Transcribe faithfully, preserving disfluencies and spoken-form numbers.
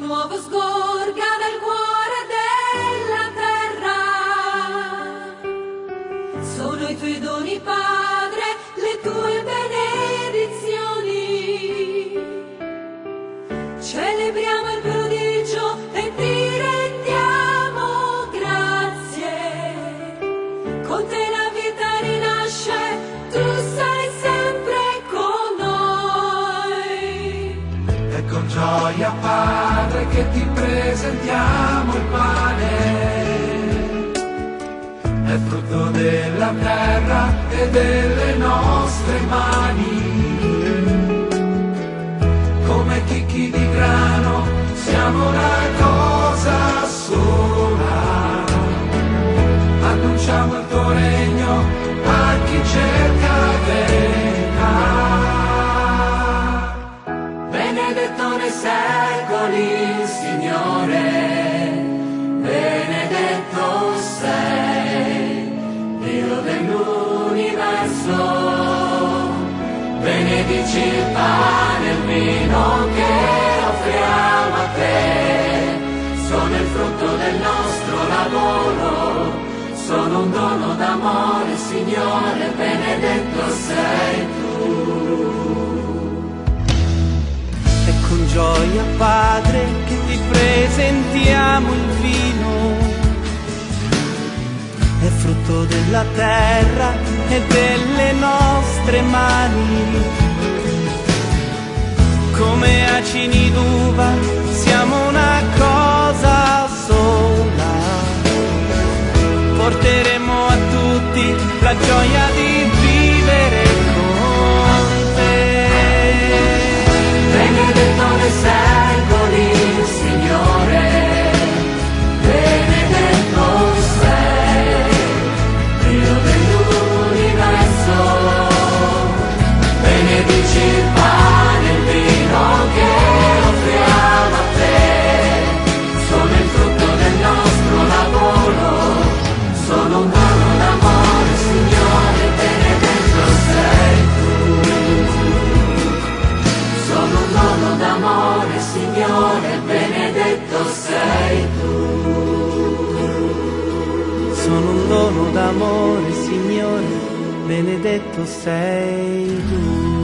nuovo sgorga nel cuore della terra. Sono i tuoi doni, Padre, le tue benedizioni. Celebriamo il prodigio e ti rendiamo grazie. Con te la vita rinasce, tu sei sempre con noi. E con gioia, Padre, che ti presentiamo il pane, è frutto della terra e delle nostre mani. Come chicchi di grano siamo una cosa sola, annunciamo il tuo regno a chi cerca verità. Benedetto nei secoli, Signore, benedetto sei, Dio dell'universo. Benedici il pane e il vino che offriamo a te, sono il frutto del nostro lavoro, sono un dono d'amore, Signore, benedetto sei tu. E con gioia, Padre, che ti presentiamo il vino, è frutto della terra e delle nostre mani. Come acini d'uva siamo una cosa sola, porteremo a tutti la gioia di vivere con te. Benedetto nei secoli, Signore, benedetto sei, Dio dell'universo. Benedici il pane e il vino che offriamo a te, sono il frutto del nostro lavoro, sono un dono d'amore, Signore, benedetto sei tu. Sono un dono d'amore, Signore, benedetto sei tu. Sono un dono d'amore, Signore, benedetto sei tu.